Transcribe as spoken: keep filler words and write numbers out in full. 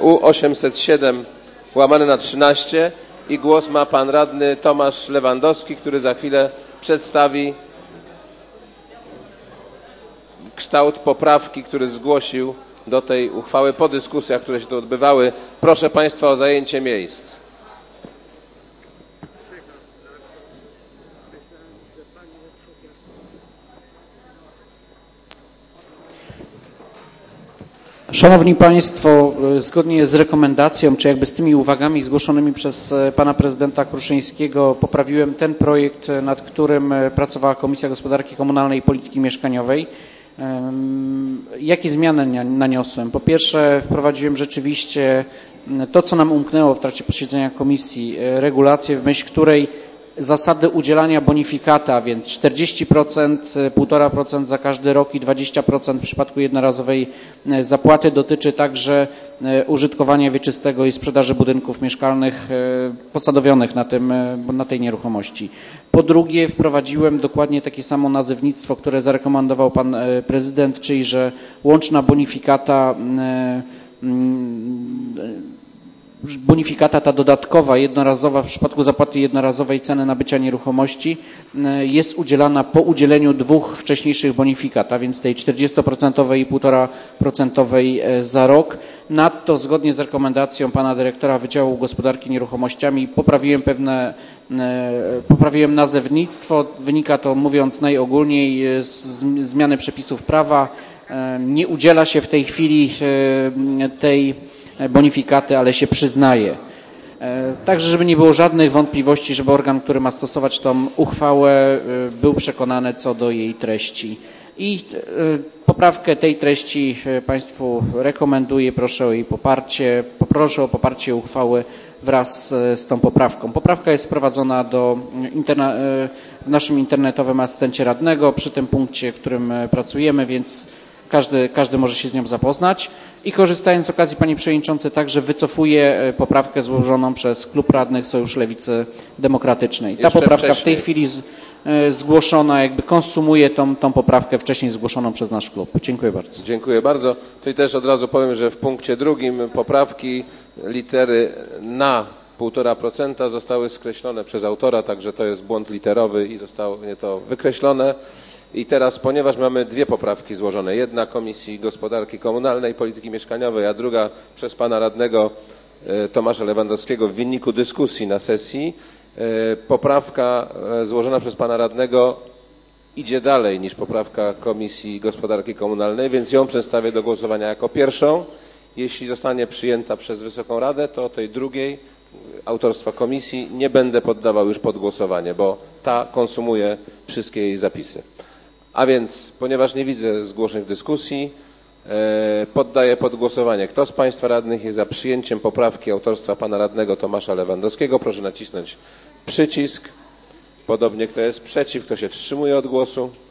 U osiemset siedem łamane na trzynaście i głos ma pan radny Tomasz Lewandowski, który za chwilę przedstawi kształt poprawki, który zgłosił do tej uchwały po dyskusjach, które się tu odbywały. Proszę państwa o zajęcie miejsc. Szanowni Państwo, zgodnie z rekomendacją, czy jakby z tymi uwagami zgłoszonymi przez pana prezydenta Kruszyńskiego poprawiłem ten projekt, nad którym pracowała Komisja Gospodarki Komunalnej i Polityki Mieszkaniowej. Jakie zmiany naniosłem? Po pierwsze, wprowadziłem rzeczywiście to, co nam umknęło w trakcie posiedzenia komisji, regulację, w myśl której zasady udzielania bonifikata, więc czterdzieści procent, półtora procent za każdy rok i dwadzieścia procent w przypadku jednorazowej zapłaty dotyczy także użytkowania wieczystego i sprzedaży budynków mieszkalnych posadowionych na, tym, na tej nieruchomości. Po drugie, wprowadziłem dokładnie takie samo nazewnictwo, które zarekomendował pan prezydent, czyli że łączna bonifikata Bonifikata ta dodatkowa, jednorazowa w przypadku zapłaty jednorazowej ceny nabycia nieruchomości jest udzielana po udzieleniu dwóch wcześniejszych bonifikat, a więc tej czterdziestoprocentowej i półtora procentowej za rok. Nadto zgodnie z rekomendacją pana dyrektora Wydziału Gospodarki Nieruchomościami poprawiłem pewne, poprawiłem nazewnictwo. Wynika to, mówiąc najogólniej, z zmiany przepisów prawa. Nie udziela się w tej chwili tej bonifikaty, ale się przyznaje. Także, żeby nie było żadnych wątpliwości, żeby organ, który ma stosować tą uchwałę, był przekonany co do jej treści. I poprawkę tej treści Państwu rekomenduję, proszę o jej poparcie, poproszę o poparcie uchwały wraz z tą poprawką. Poprawka jest wprowadzona do interna w naszym internetowym asystencie radnego przy tym punkcie, w którym pracujemy, więc Każdy, każdy może się z nią zapoznać i korzystając z okazji, Panie Przewodniczący, także wycofuję poprawkę złożoną przez Klub Radnych Sojusz Lewicy Demokratycznej. Ta Jeszcze poprawka wcześniej. w tej chwili z, y, zgłoszona jakby konsumuje tą, tą poprawkę wcześniej zgłoszoną przez nasz klub. Dziękuję bardzo. Dziękuję bardzo. Tutaj też od razu powiem, że w punkcie drugim poprawki litery na półtora procenta zostały skreślone przez autora, także to jest błąd literowy i zostało nie to wykreślone. I teraz, ponieważ mamy dwie poprawki złożone, jedna Komisji Gospodarki Komunalnej i Polityki Mieszkaniowej, a druga przez pana radnego Tomasza Lewandowskiego w wyniku dyskusji na sesji, poprawka złożona przez pana radnego idzie dalej niż poprawka Komisji Gospodarki Komunalnej, więc ją przedstawię do głosowania jako pierwszą. Jeśli zostanie przyjęta przez Wysoką Radę, to tej drugiej autorstwa komisji nie będę poddawał już pod głosowanie, bo ta konsumuje wszystkie jej zapisy. A więc, ponieważ nie widzę zgłoszeń w dyskusji, e, poddaję pod głosowanie. Kto z Państwa radnych jest za przyjęciem poprawki autorstwa pana radnego Tomasza Lewandowskiego? Proszę nacisnąć przycisk. Podobnie kto jest przeciw, kto się wstrzymuje od głosu.